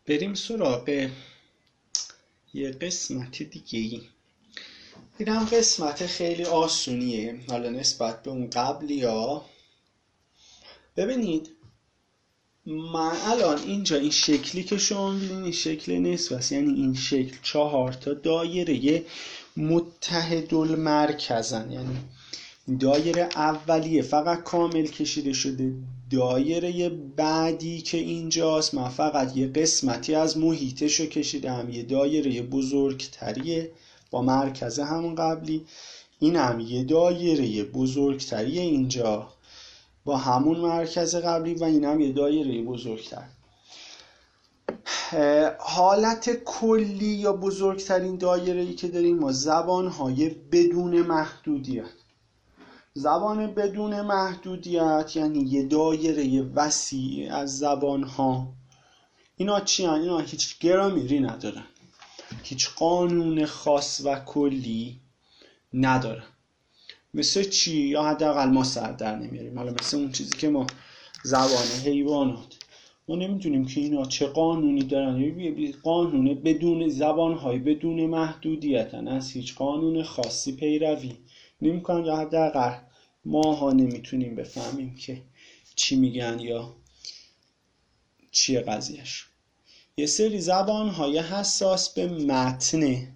بریم سراغ یه قسمت دیگه ای. اینم قسمت خیلی آسونیه حالا نسبت به اون قبلی ها. ببینید من الان اینجا این شکلی که شما می‌بینید این شکل نصف، یعنی این شکل 4 تا دایره متحدالمرکزن، یعنی دایره اولیه فقط کامل کشیده شده، دایره بعدی که اینجاست من فقط یه قسمتی از محیطشو کشیدم، یه دایره بزرگتریه با مرکز همون قبلی، این هم یه دایره بزرگتریه اینجا با همون مرکز قبلی و این هم یه دایره بزرگتر. حالت کلی یا بزرگترین دایره‌ای که داریم ما زبان‌های بدون محدودیت. زبان بدون محدودیت یعنی یه دایره وسیع از زبان‌ها. اینا چی هستن؟ اینا هیچ گرامری ندارن، هیچ قانون خاص و کلی ندارن. مثل چی؟ یا حداقل ما سر در نمیاریم. حالا مثل اون چیزی که ما زبان حیوانات، ما نمیدونیم که اینا چه قانونی دارن. یه قانون بدون زبان‌های بدون محدودیتن، از هیچ قانون خاصی پیروی نمی‌کنن، یا حداقل ماها نمیتونیم بفهمیم که چی میگن یا چیه قضیهش. یه سری زبان‌های حساس به متنه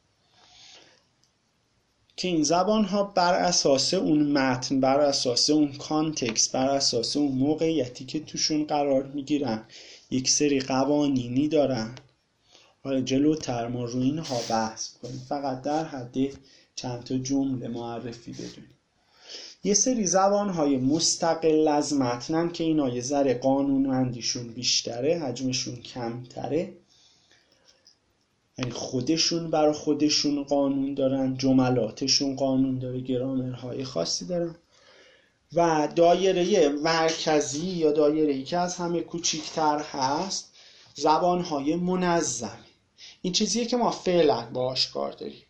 که این زبان‌ها بر اساس اون متن، بر اساس اون کانتکست، بر اساس اون موقعیتی که توشون قرار میگیرن یک سری قوانینی دارن. حالا جلوتر ما روی اینها بحث کنیم، فقط در حد چند تا جمله معرفی بدونیم. یه سری زبان‌های مستقل از متنن که اینا یه ذره قانونمندیشون بیشتره، حجمشون کمتره، یعنی خودشون برای خودشون قانون دارن، جملاتشون قانون داره، گرامرهای خاصی دارن. و دایره مرکزی یا دایره‌ای که از همه کوچیک‌تر هست زبان‌های منظم. این چیزیه که ما فعلا باهاش کار داریم.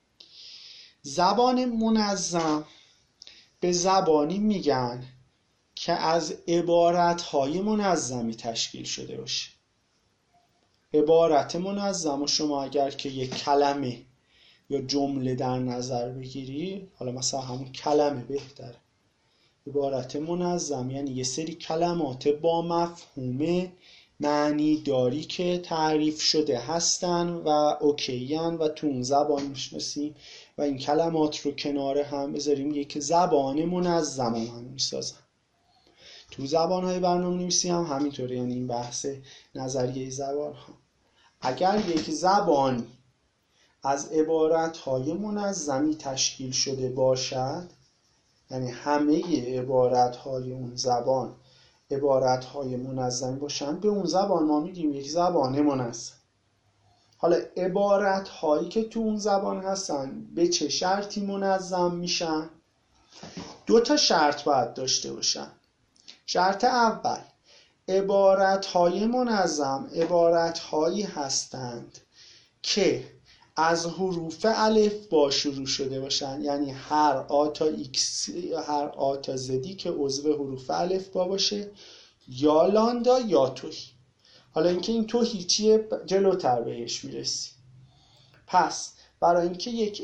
زبان منظم به زبانی میگن که از عبارت‌های منظمی تشکیل شده باشه. عبارت منظم و شما اگر که یک کلمه یا جمله در نظر بگیری، حالا مثلا همون کلمه بهتره. عبارت منظم یعنی یه سری کلمات با مفهوم معنی داری که تعریف شده هستن و اوکیین و تو اون زبان میشناسیم و این کلمات رو کنار هم بذاریم یک زبان منظم هم میسازن. تو زبان‌های برنامه‌نویسی هم همینطوره، یعنی این بحث نظریه زبان‌ها. اگر یک زبان از عبارت‌های منظمی تشکیل شده باشد، یعنی همه عبارت‌های اون زبان عبارت‌های منظمی باشند، به اون زبان ما میگیم یک زبان منظم. حالا عبارت‌هایی که تو اون زبان هستن به چه شرطی منظم میشن؟ 2 تا شرط باید داشته باشن. شرط اول، عبارت‌های منظم عبارت‌هایی هستند که از حروف الف با شروع شده باشن، یعنی هر آ تا ایکس، هر آ تا زدی که عضو حروف الف با باشه، یا لاندا یا توهی. حالا اینکه این توهی چیه جلوتر بهش میرسی. پس برای اینکه یک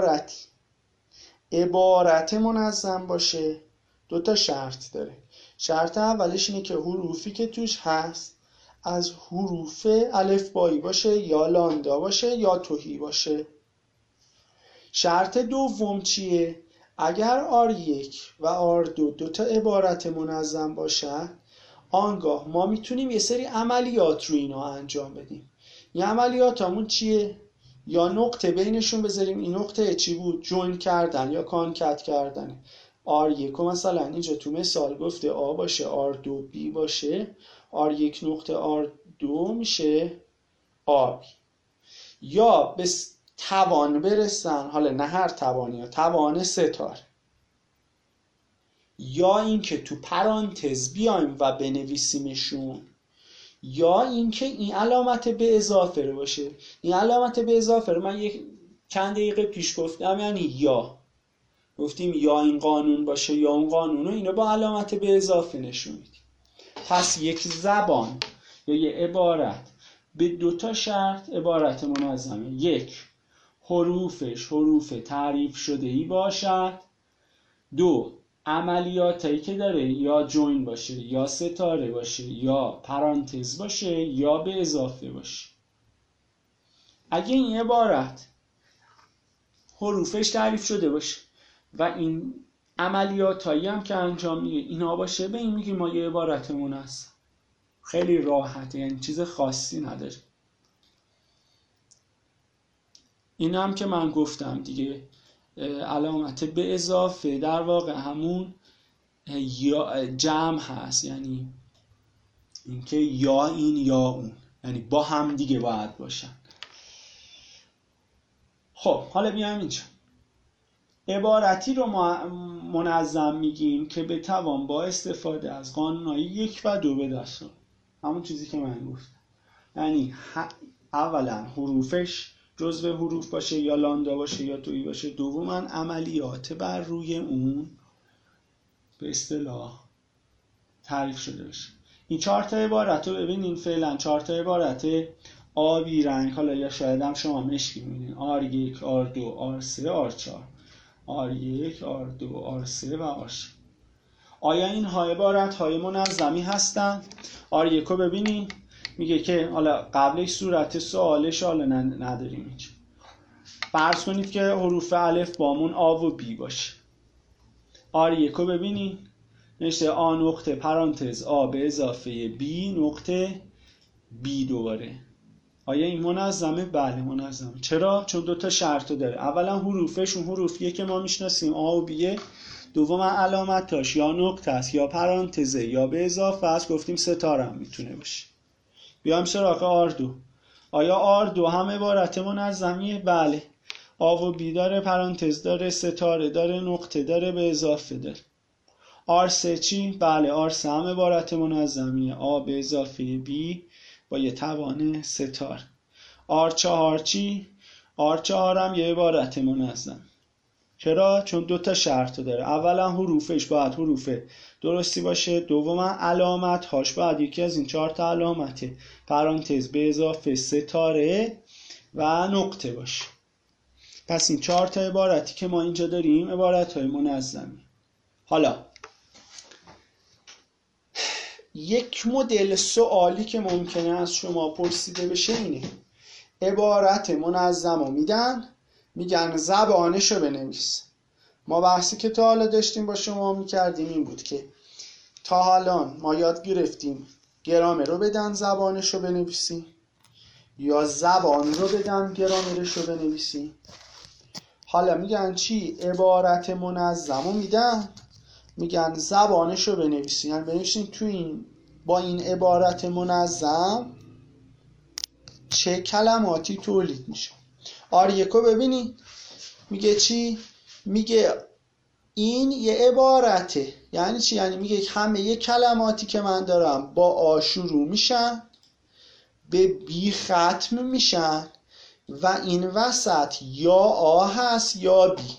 عبارت منظم باشه 2 تا شرط داره. شرط اولش اینه که حروفی که توش هست از حروف الفبایی باشه، یا لاندا باشه یا توهی باشه. شرط دوم چیه؟ اگر R1 و R2 2 تا عبارت منظم باشه، آنگاه ما میتونیم یه سری عملیات رو اینا انجام بدیم. این عملیات همون چیه؟ یا نقطه بینشون بذاریم، این نقطه چی بود؟ جوین کردن یا کانکت کردن. R1 مثلا اینجا تو مثال گفته A باشه، R2 B باشه، R1 نقطه R2 میشه AB. یا به توان برسن، حالا نه هر توانی، یا توان ستاره، یا اینکه تو پرانتز بیایم و بنویسیمشون، یا اینکه این علامت به اضافه رو باشه. این علامت به اضافه رو من چند دقیقه پیش گفتم، یعنی یا گفتیم یا این قانون باشه یا اون قانون رو، اینو با علامت به اضافه نشون میدیم. پس یک زبان یا یه عبارت به 2 شرط عبارت منظمه. 1 حروفش حروف تعریف شده‌ای باشد. 2 عملیاتایی که داره یا جوین باشه یا ستاره باشه یا پرانتز باشه یا به اضافه باشه. اگه این عبارت حروفش تعریف شده باشه و این عملیاتایی هم که انجام میده اینا باشه، به این میگیم ما یه عبارت منظم. خیلی راحته، یعنی چیز خاصی نداره. این هم که من گفتم دیگه، علامت به اضافه در واقع همون یا جمع هست، یعنی اینکه یا این یا اون، یعنی با هم دیگه باید باشن. خب حالا بیایم اینجا. عبارتی رو ما منظم میگیم که بتوان با استفاده از قانونهای 1 و 2 به دست آورد. همون چیزی که من گفتم، یعنی اولا حروفش جزو حروف باشه یا لاندا باشه یا تویی باشه. دوما عملیات بر روی اون به اصطلاح تعریف شده باشه. این 4 تا عبارت رو ببینین، فعلا 4 تا عبارت آبی رنگ، حالا یا شاید هم شما مشکی می‌بینین، R1 R2 R3 R4 R1 R2 R3 و R4. آیا این ها عبارت های منظمی هستن؟ R1 رو ببینین، میگه که حالا قبلش صورت سوالش حالا نداریم اینجا. فرض کنید که حروف الف بامون آ و بی باشه. R1 رو ببینین، نوشته آ نقطه پرانتز آ به اضافه بی نقطه بی دوباره. آیا این منظمه؟ بله منظمه. چرا؟ چون 2 تا شرط داره. اولا حروفش اون حروفیه که ما میشناسیم، آ و بیه. دوما علامتاش یا نقطه است یا پرانتزه یا به اضافه است. گفتیم ستاره هم میتونه باشه. بیایم سراغ R2. آیا R2 هم عبارت منظمیه؟ بله. آ و بی داره، پرانتز داره، ستاره داره، نقطه داره، به اضافه داره. R3 چی؟ بله R3 هم عبارت منظمیه. آ به اضافه بی با یه توان ستاره. R4 چی؟ R4 هم یه عبارت منظم. چرا؟ چون 2 تا شرط داره. اولا حروفش باید حروف درستی باشه. دوما علامت هاش باید یکی از این 4 تا علامت پرانتز به اضافه ستاره و نقطه باشه. پس این 4 تا عبارتی که ما اینجا داریم عبارت های منظمی. حالا یک مدل سوالی که ممکنه از شما پرسیده بشه اینه: عبارت منظم رو میگن زبانش رو بنویس. ما بحثی که تا حالا داشتیم با شما میکردیم این بود که تا حالا ما یاد گرفتیم گرامر رو بدن زبانش رو بنویسیم یا زبان رو بدن گرامرش رو بنویسیم. حالا میگن چی؟ عبارت منظم رو میگن زبانش رو بنویسیم، یعنی بنویسیم تو این با این عبارت منظم چه کلماتی تولید میشه. R1 رو ببینید میگه چی؟ میگه این یه عبارته. یعنی چی؟ یعنی میگه همه یه کلماتی که من دارم با آ شروع میشن، به بی ختم میشن و این وسط یا آ هست یا بی.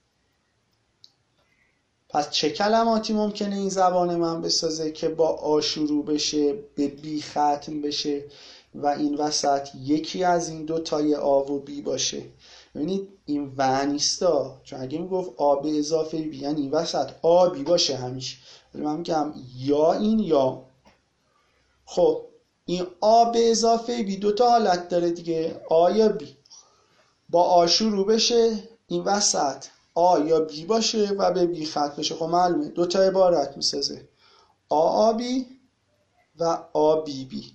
پس چه کلماتی ممکنه این زبان من بسازه که با آ شروع بشه، به بی ختم بشه و این وسط یکی از این 2 تای آ و بی باشه؟ ببینید این و نیستا، چون اگه میگفت آ به اضافه بی یعنی این وسط آ بی باشه همیشه، ولی من میگم یا این یا. خب این آ به اضافه بی 2 تا حالت داره دیگه، آ یا بی. با آ شروع بشه، این وسط آ یا بی باشه و به بی ختم بشه. خب معلومه 2 تا عبارت میسازه، آ بی و آ بی بی.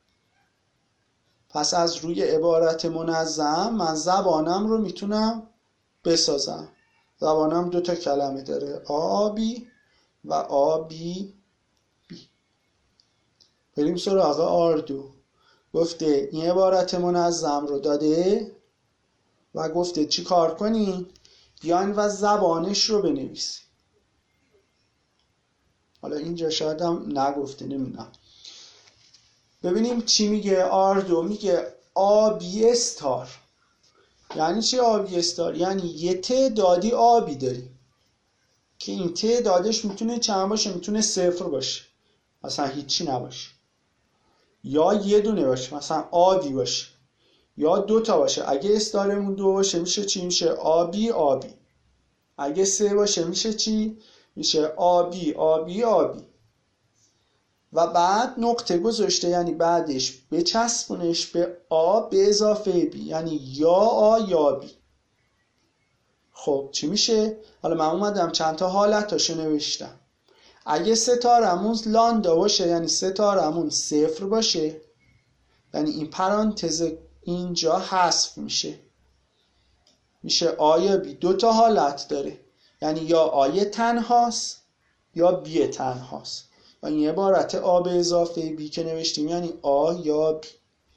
پس از روی عبارت منظم من زبانم رو میتونم بسازم. زبانم 2 تا کلمه داره، آ بی و آ بی بی. بریم سراغ R2. گفته این عبارت منظم رو داده و گفته چی کار کنی؟ بیاین و زبانش رو بنویسی. حالا اینجا شاید هم نگفته، نمیدونم. ببینیم چی میگه. R2 میگه آبی استار. یعنی چی آبی استار؟ یعنی یه تعدادی آبی داری که این تعدادش میتونه چند باشه؟ میتونه 0 باشه، اصلا هیچی نباشه. یا یه دونه باشه مثلا آبی باشه یا دوتا باشه. اگه استارمون 2 باشه میشه چی؟ میشه آبی آبی. اگه 3 باشه میشه چی؟ میشه آبی آبی آبی. و بعد نقطه گذاشته، یعنی بعدش بچسبونش به آ به اضافه بی، یعنی یا آ یا بی. خب چی میشه؟ حالا من اومدم چند تا حالتاشو نوشتم. اگه ستارمون لاندا باشه یعنی ستارمون 0 باشه، یعنی این پرانتز اینجا حذف میشه، میشه آ یا بی. 2 تا حالت داره، یعنی یا آی تنهاست یا بی تنهاست. و این عبارت آ به اضافه بی که نوشتیم یعنی آ یا بی.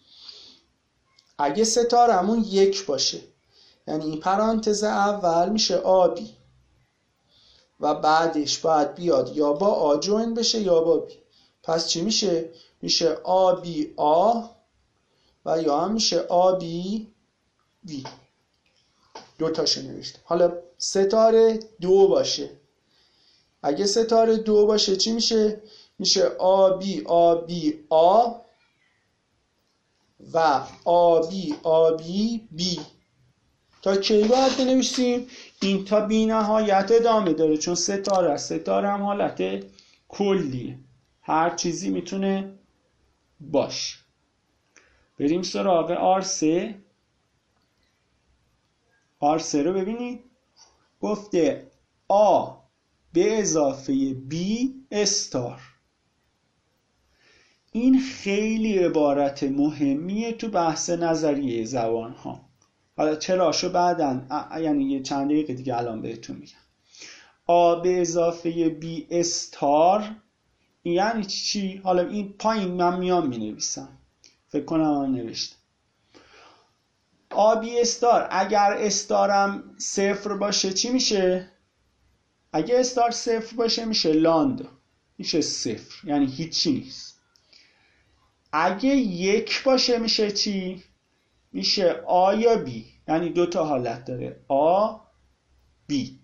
اگه ستارمون 1 باشه یعنی این پرانتز اول میشه آبی و بعدش باید بیاد یا با آ جوین بشه یا با بی. پس چی میشه؟ میشه آبی آ و یا هم میشه آبی بی. 2 تاشو نوشتم. حالا ستاره 2 باشه، اگه ستاره 2 باشه چی میشه؟ میشه آبی آبی آ و آبی آبی بی. تا کی باید بنویسیم؟ این تا بی نهایت ادامه داره، چون ستاره است. ستاره هم حالت کلیه، هر چیزی میتونه باش. بریم سراغ R3. R3 رو ببینید، گفته A به اضافه B استار. این خیلی عبارت مهمیه تو بحث نظریه زبان ها. حالا چراشو بعدن، یعنی یه چند دقیقه دیگه الان بهتون میگم. A به اضافه B استار یعنی چی؟ حالا این پایین من میام مینویسم، فکر کنم هم نوشتم. آبی استار، اگر استارم 0 باشه چی میشه؟ اگه استار 0 باشه میشه لاند، میشه 0 یعنی هیچی نیست. اگه 1 باشه میشه چی؟ میشه آ یا بی، یعنی 2 تا حالت داره، آ بی.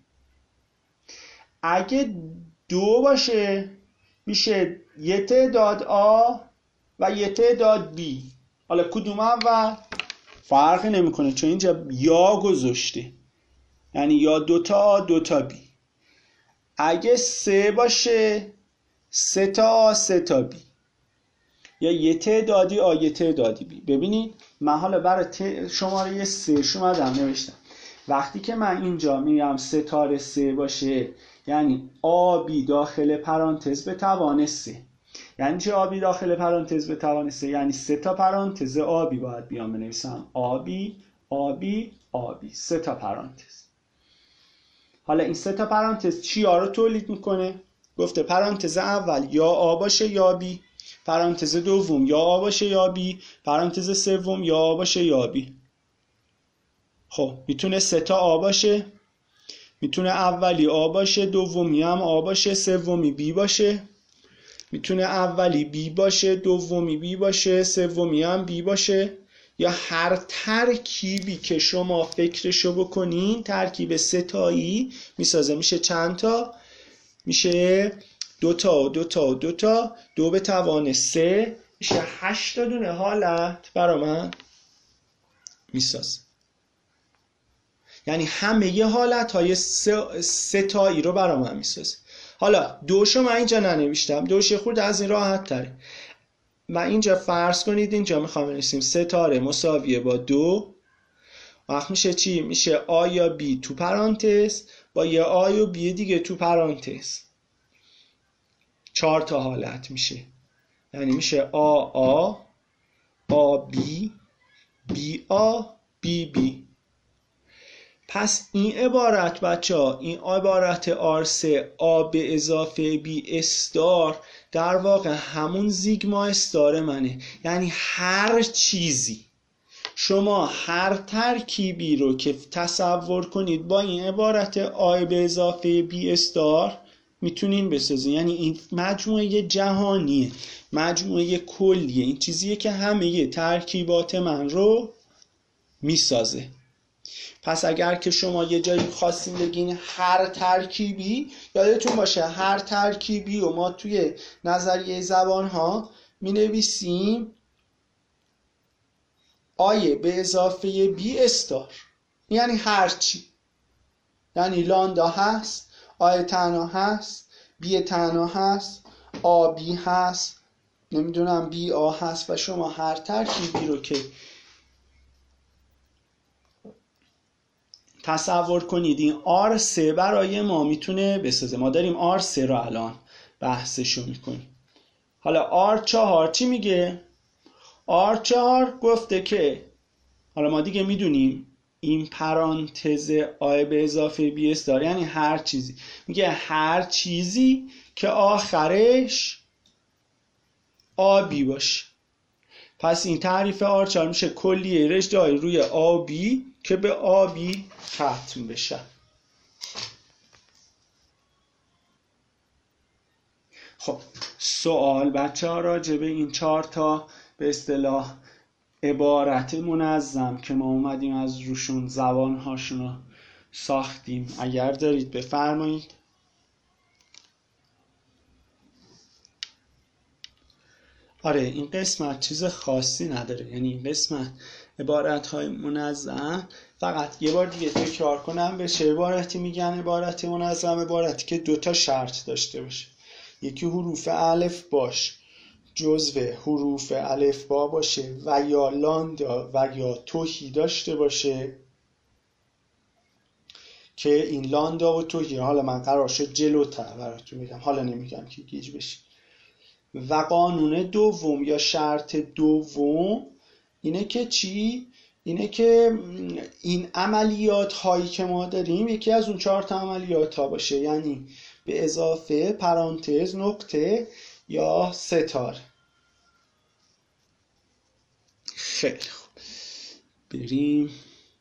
اگه 2 باشه میشه یه تعداد آ و یه تعداد بی. حالا کدوم اول فرقی نمیکنه چون اینجا یا گذاشته، یعنی یا 2 تا آ 2 تا بی. اگه 3 باشه 3 تا آ 3 تا بی، یا یه تعدادی آ یه تعدادی بی. ببینید من حالا برای شماره 3 اومدم نوشتم. وقتی که من اینجا میگم ستاره 3 باشه یعنی آبی داخل پرانتز به توان 3. یعنی چه آبی داخل پرانتز به توان 3؟ یعنی 3 تا پرانتز آبی باید بیام بنویسم، آبی آبی آبی، 3 تا پرانتز. حالا این 3 تا پرانتز چی ها رو تولید میکنه؟ گفته پرانتز اول یا آ باشه یا بی، پرانتز دوم یا آ باشه یا بی، پرانتز سوم یا آ باشه یا بی. خب میتونه 3 تا آ باشه، میتونه اولی آ باشه، دومی هم آ باشه، سومی بی باشه. میتونه اولی بی باشه، دومی بی باشه، سومی هم بی باشه. یا هر ترکیبی که شما فکرشو بکنین ترکیب 3 تایی میسازه. میشه چند تا؟ میشه 2 تا و 2 تا و 2 تا، 2 به توان 3، میشه 8 تا دونه حالت برا من میسازه. یعنی همه یه حالت های 3 تایی رو برا من میسازه. حالا دوشو من اینجا ننوشتم، دوش خود از این راحت تره. و اینجا فرض کنید اینجا میخوام بنویسیم ستاره مساویه با 2. وقت میشه چی؟ میشه آ یا بی تو پرانتز با یه آ یا بی دیگه تو پرانتز. 4 تا حالت میشه، یعنی میشه آ بی بی آ بی بی. پس این عبارت بچه این عبارت R3 آ به اضافه بی استار در واقع همون زیگما استار منه. یعنی هر چیزی شما هر ترکیبی رو که تصور کنید با این عبارت آ به اضافه بی استار میتونین بسازین. یعنی این مجموعه جهانیه، مجموعه کلیه، این چیزیه که همه ترکیبات من رو میسازه. پس اگر که شما یه جایی خواستین بگین هر ترکیبی، یادتون باشه هر ترکیبی و ما توی نظریه زبان ها می نویسیم آی به اضافه بی استار، یعنی هرچی، یعنی لاندا هست، آی تنها هست، بی تنها هست، آبی هست، نمیدونم بی آ هست و شما هر ترکیبی رو که تصور کنید این R3 برای ما میتونه بسازه. ما داریم R3 رو الان بحثشو میکنیم. حالا R4 چی میگه؟ R4 گفته که حالا ما دیگه میدونیم این پرانتز آی به اضافه بی استار یعنی هر چیزی، میگه هر چیزی که آخرش آبی باشه. پس این تعریف R4 میشه کلیه رشته های روی آبی که به آبی ختم بشه. خب سوال بچه ها راجع به این 4 تا به اصطلاح عبارت منظم که ما اومدیم از روشون زبانهاشون رو ساختیم اگر دارید بفرمایید. آره این قسمت چیز خاصی نداره، یعنی این قسمت عبارت‌های منظم فقط یه بار دیگه تکرار کنم به چه عبارتی میگن عبارت منظم؟ عبارتی که 2 تا شرط داشته باشه، یکی حروف الف باش جزو حروف الفبا باشه و یا لاندا و یا توهی داشته باشه که این لاندا و توهی حالا من قرار شد جلوتر براتون میگم، حالا نمیگم که گیج بشی. و قانون دوم یا شرط دوم اینه که چی؟ اینه که این عملیات هایی که ما داریم یکی از اون 4 تا عملیات ها باشه، یعنی به اضافه پرانتز نقطه یا ستاره. خیلی خوب بریم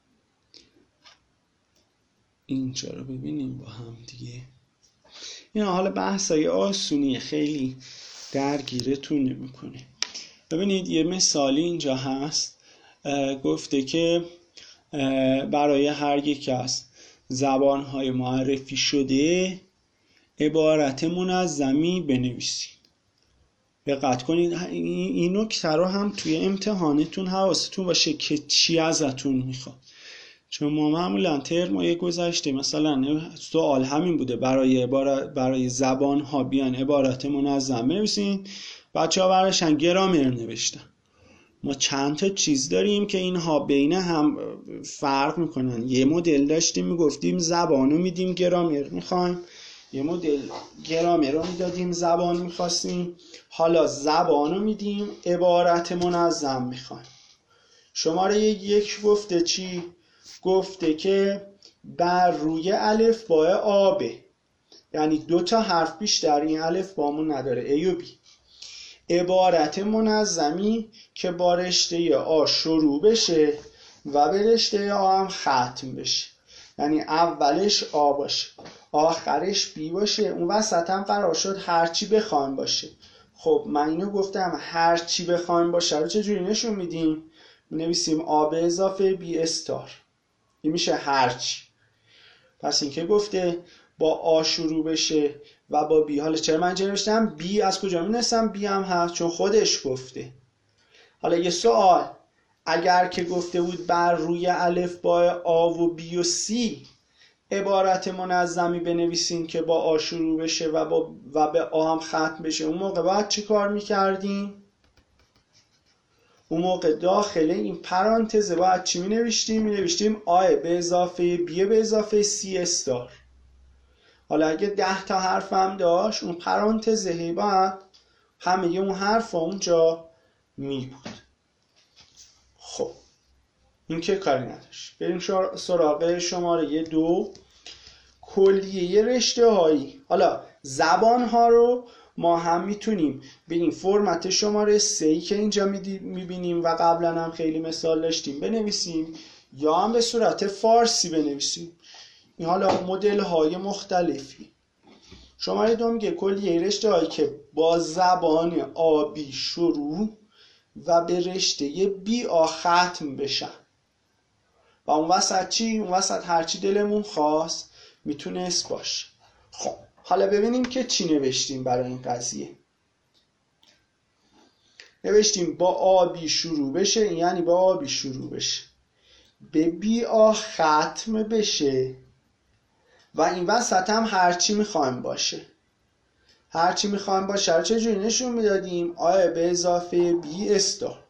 اینجا رو ببینیم با هم دیگه. اینا حالا بحثای آسونیه، خیلی درگیرتون نمیکنه. ببینید یه مثالی اینجا هست، گفته که برای هر یک از زبانهای معرفی شده عبارت منظمی بنویسید. دقت کنید این نکته رو هم توی امتحانتون حواستون باشه که چی ازتون میخواد، چون ما معمولا ترمای گذشته مثلا سوال همین بوده برای زبان ها بیان عبارت منظم بنویسین، بچه ها براشن گرامر نوشتن. ما چند تا چیز داریم که اینها بین هم فرق میکنن. یه مدل داشتیم میگفتیم زبانو میدیم گرامر میخوایم، یه مدل گرامر رو میدادیم زبان میخواستیم، حالا زبانو میدیم عبارت منظم میخوایم. شماره 1 گفته چی؟ گفته که بر روی الف با آبه، یعنی 2 تا حرف بیشتر این الف بامون نداره، A و B. عبارت منظمی که با رشته آ شروع بشه و به رشته آ هم ختم بشه، یعنی اولش آ باشه آخرش بی باشه، اون وسط هم قرار شد هرچی بخوایم باشه. خب من اینو گفتم هرچی بخوایم باشه رو چجوری نشون میدیم؟ می‌نویسیم آ به اضافه بی استار، این میشه هرچی. پس این که گفته با آ شروع بشه و با بی، حالا چرا من نوشتم بی؟ از کجا می‌دونستم بی هم هست؟ چون خودش گفته. حالا یه سوال، اگر که گفته بود بر روی الف با آ و بی و سی عبارت منظمی بنویسین که با آ شروع بشه و به آ هم ختم بشه، اون موقع باید چی کار میکردیم؟ اون موقع داخل این پرانتز باید چی می نوشتیم آ به اضافه بی به اضافه سی استار. حالا اگه 10 تا حرف هم داشت اون پرانتزه باید همه اون حرف اونجا می بود. خب این که کاری نداشت. بریم سراغ شماره 2 کلیه رشته هایی. حالا زبان ها رو ما هم میتونیم به این فرمت شماره 3 که اینجا میبینیم و قبلا هم خیلی مثال داشتیم بنویسیم، یا هم به صورت فارسی بنویسیم. این حالا مدل های مختلفی. شماره 2 میگه کلیه رشته هایی که با زبان آبی شروع و به رشته بی آ ختم بشن. و اون وسط چی؟ اون وسط هرچی دلمون خواست میتونست باشه. خب حالا ببینیم که چی نوشتیم برای این قضیه. نوشتیم با آبی شروع بشه، این یعنی با آبی شروع بشه، به بی آ ختم بشه و این وسط هم هرچی میخوایم باشه. هرچی میخوایم باشه رو چجوری نشون میدادیم؟ آیا به اضافه بی استار.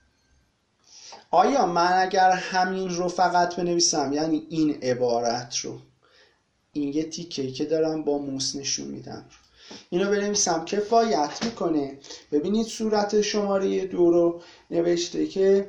آیا من اگر همین رو فقط بنویسم، یعنی این عبارت رو، این یه تیکه‌ای که دارم با موس نشون میدم، اینو بنویسم کفایت میکنه؟ ببینید صورت شماره 2 رو نوشته که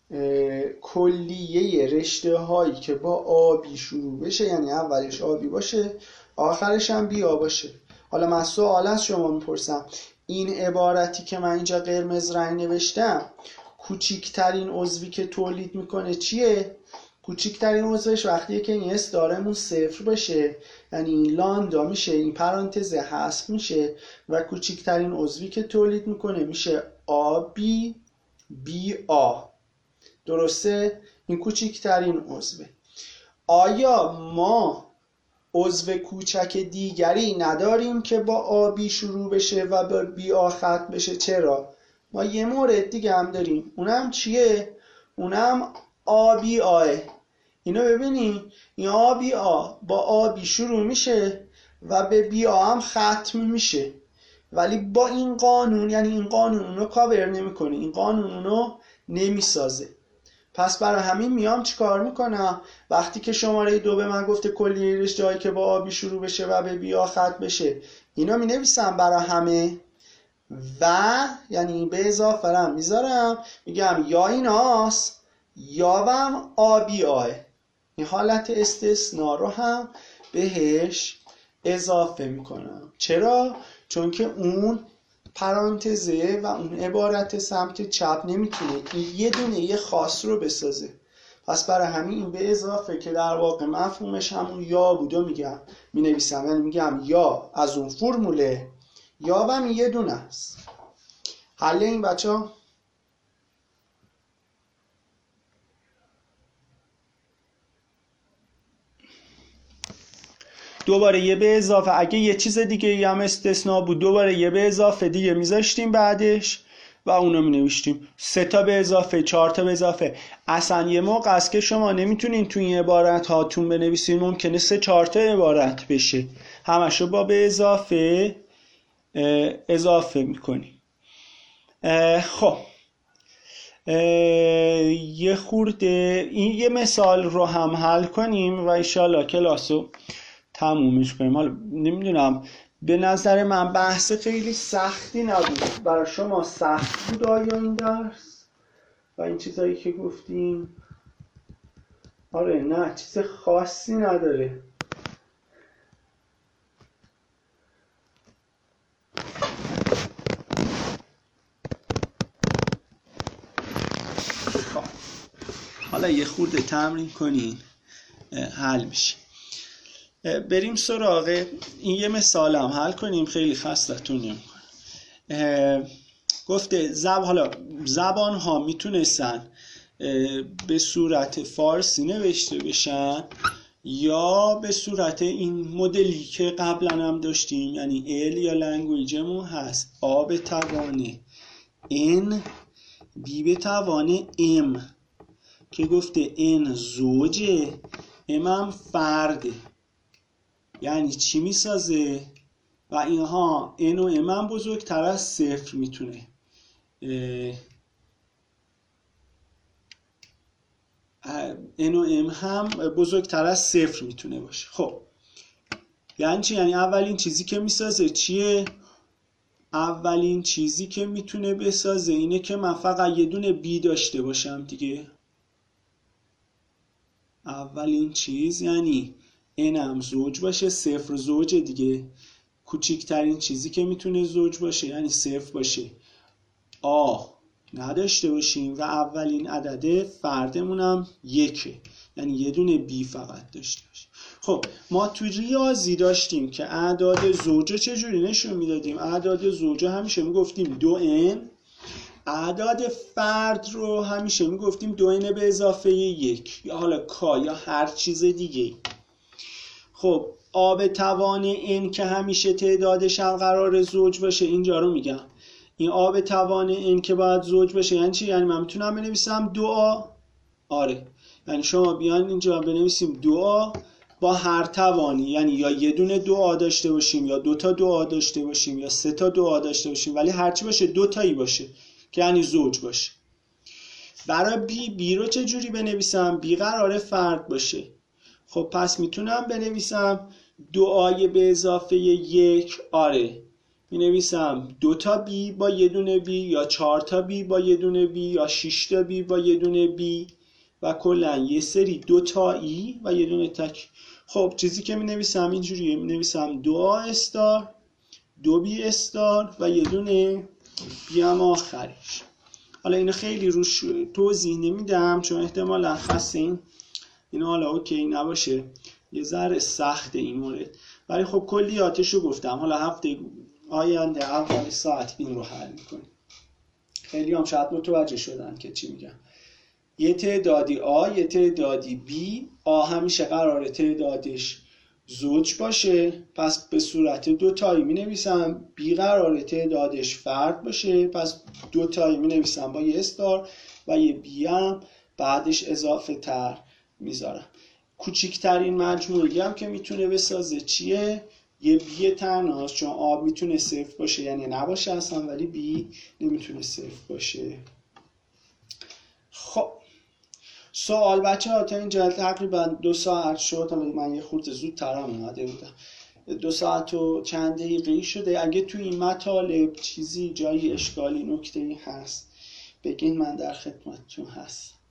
کلیه رشته هایی که با آبی شروع بشه، یعنی اولش آبی باشه آخرش هم بیا باشه. حالا من سوال از شما میپرسم، این عبارتی که من اینجا قرمز رنگ نوشتم کوچکترین عضوی که تولید میکنه چیه؟ کوچکترین عضوش وقتیه که این استارمون 0 بشه، یعنی این لاندا میشه، این پرانتز حذف میشه و کوچکترین عضوی که تولید میکنه میشه آبی بی آ. درسته؟ این کوچکترین عضوه. آیا ما عضو کوچک دیگری نداریم که با آبی شروع بشه و با بی آ ختم بشه؟ چرا؟ ما یه مورد دیگه هم داریم، اونم چیه؟ اونم آبی آه. اینو ببینیم، این آبی آ با آبی شروع میشه و به بی آ هم ختم میشه، ولی با این قانون، یعنی این قانون اونو کاور نمیکنه، این قانون اونو نمیسازه. پس برای همین میام چیکار میکنم؟ وقتی که شماره 2 به من گفته کلیه رشته‌هایی که با آبی شروع بشه و به بی آ ختم بشه، اینا می نویسم برای همه و یعنی به اضافه رم میذارم، میگم یا ایناست یا هم آبی آه. این حالت استثناء رو هم بهش اضافه میکنم. چرا؟ چون که اون پرانتزه و اون عبارت سمت چپ نمیتونه این یه دونه یه خاص رو بسازه. پس برای همین این به اضافه که در واقع مفهومش همون یا بودو میگم مینویسم، یعنی میگم یا از اون فرموله یا و هم یه دونه است. حل این بچه ها؟ دوباره یه به اضافه، اگه یه چیز دیگه هم استثناء بود دوباره یه به اضافه دیگه میذاشتیم بعدش و اونو مینوشتیم. 3 تا به اضافه، 4 تا به اضافه. اصلا یه موقع است که شما نمیتونین تو این عبارت هاتون بنویسین، ممکنه 3-4 تا عبارت بشه، همشو با به اضافه میکنیم. خب یه خورده این یه مثال رو هم حل کنیم و انشالله کلاسو تمومش کنیم. حالا نمیدونم، به نظر من بحث خیلی سختی نبود. برای شما سخت بود آیا این درس و این چیزایی که گفتیم؟ آره نه، چیز خاصی نداره. حالا یه خورده تمرین کنین حل میشه. بریم سراغ این یه مثال هم حل کنیم، خیلی خستتون نمی‌کنه. گفته حالا زبان ها میتونستن به صورت فارسی نوشته بشن یا به صورت این مدلی که قبلا هم داشتیم، یعنی ال یا لنگویجمون هست آ به توان ان بی به توان ام که گفته ان زوجه ام هم فرده. یعنی چی میسازه؟ و اینها ان و ام هم بزرگتر از 0 میتونه ان و ام هم بزرگتر از 0 میتونه باشه. خب یعنی چی؟ یعنی اولین چیزی که میسازه چیه؟ اولین چیزی که میتونه بسازه اینه که من فقط یه دونه بی داشته باشم دیگه. اولین چیز یعنی n هم زوج باشه، 0 زوج دیگه. کوچکترین چیزی که میتونه زوج باشه یعنی 0 باشه، آ نداشته باشیم و اولین عدد فردمون هم 1، یعنی یه دونه بی فقط داشته باشیم. خب ما تو ریاضی داشتیم که اعداد زوجه چجوری نشون میدادیم؟ اعداد زوجه همیشه میگفتیم 2n، اعداد فرد رو همیشه میگفتیم 2n به اضافه 1 یا حالا کا یا هر چیز دیگه. خب آ به توان n که همیشه تعدادش هم قرار زوج باشه، اینجا رو میگم این آ به توان n که باید زوج باشه یعنی چی؟ یعنی من میتونم بنویسم 2a. آره، یعنی شما بیان اینجا بنویسیم 2a با هر توانی، یعنی یا یه دونه 2a داشته باشیم یا 2 تا 2a داشته باشیم یا 3 تا 2a داشته باشیم، ولی هرچی باشه 2 تایی باشه که یعنی زوج باشه. برای بی رو چه جوری بنویسم؟ بی قراره فرد باشه. خب پس میتونم بنویسم 2a به اضافه 1. آره، مینویسم 2 تا بی با یه دونه بی یا 4 تا بی با یه دونه بی یا 6 تا بی با یه دونه بی و کلا یه سری 2 تایی و یه دونه تک. خب چیزی که مینویسم اینجوریه، مینویسم 2a استار 2b استار و یه دونه بی هم آخرش. حالا اینو خیلی روش توضیح نمیدم چون احتمالا خاصین اینو حالا اوکی نباشه، یه ذره سخته این مورد، ولی خب کلیاتشو گفتم. حالا هفته آینده اول ساعت این رو حل میکنیم. خیلی هم شاید متوجه شدن که چی میگم. یه تعدادی آ یه تعدادی بی، آ همیشه قراره تعدادش زوج باشه پس به صورت 2 تایی می نویسم، بی قراره تعدادش فرد باشه پس 2 تایی می نویسم با یه استار و یه بی هم بعدش اضافه تر میذارم. کوچکترین مجموعی هم که میتونه بسازه چیه؟ یه بی تنهاست، چون آب میتونه صفر باشه یعنی نباشه اصلا، ولی بی نمیتونه صفر باشه. خب سوال بچه ها تا اینجا تقریبا 2 ساعت شد. حالا من یه خورده زودتر هم اومده بودم، 2 ساعت و چند دقیقه‌ای شده. اگه تو این مطالب چیزی جایی اشکالی نکته‌ای هست بگین، من در خدمتتون هست.